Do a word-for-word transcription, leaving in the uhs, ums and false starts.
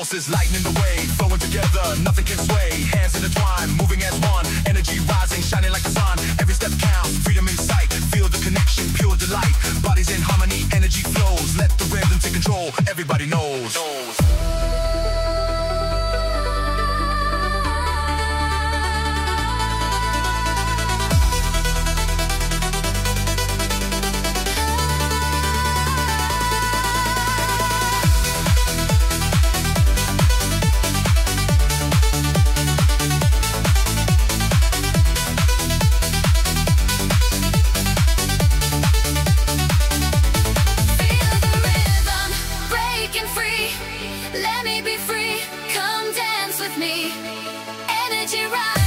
pulses lighting the way, flowing together, nothing can sway. Hands intertwined, moving as one. Energy rising, shining like the sun. Every step counts, freedom in sight. Feel the connection, pure delight. Bodies in harmony, energy flows. Let the rhythm take control. Everybody knows. knows. Let me be free, come dance with me. Energy rise.